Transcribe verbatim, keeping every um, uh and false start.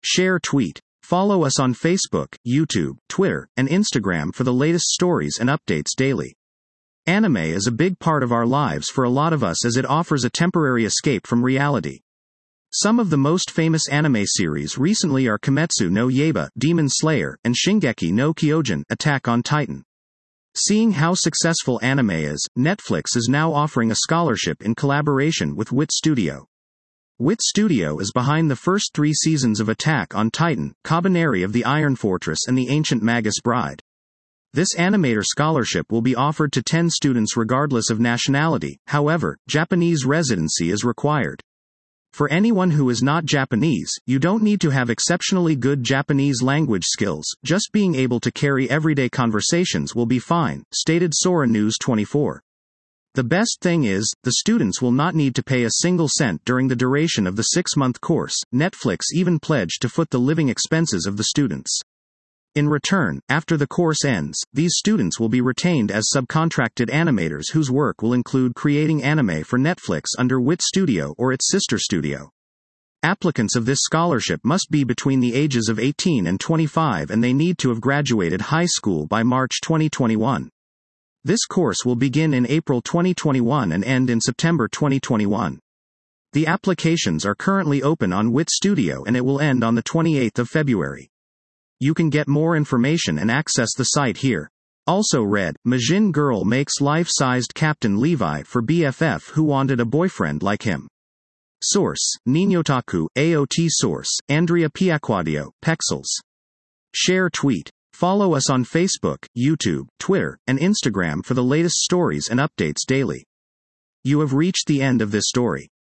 Share, tweet. Follow us on Facebook, YouTube, Twitter, and Instagram for the latest stories and updates daily. Anime is a big part of our lives for a lot of us as it offers a temporary escape from reality. Some of the most famous anime series recently are Kimetsu no Yaiba, Demon Slayer, and Shingeki no Kyojin, Attack on Titan. Seeing how successful anime is, Netflix is now offering a scholarship in collaboration with Wit Studio. Wit Studio is behind the first three seasons of Attack on Titan, Kabaneri of the Iron Fortress and the Ancient Magus Bride. This animator scholarship will be offered to ten students regardless of nationality, however, Japanese residency is required. For anyone who is not Japanese, you don't need to have exceptionally good Japanese language skills, just being able to carry everyday conversations will be fine, stated Sora News twenty-four. The best thing is, the students will not need to pay a single cent during the duration of the six-month course. Netflix even pledged to foot the living expenses of the students. In return, after the course ends, these students will be retained as subcontracted animators whose work will include creating anime for Netflix under Wit Studio or its sister studio. Applicants of this scholarship must be between the ages of eighteen and twenty-five and they need to have graduated high school by March twenty twenty-one. This course will begin in April twenty twenty-one and end in September twenty twenty-one. The applications are currently open on Wit Studio and it will end on the twenty-eighth of February. You can get more information and access the site here. Also read, Majin girl makes life-sized Captain Levi for B F F who wanted a boyfriend like him. Source, Ninyotaku, A O T Source, Andrea Piacquadio, Pexels. Share, tweet. Follow us on Facebook, YouTube, Twitter, and Instagram for the latest stories and updates daily. You have reached the end of this story.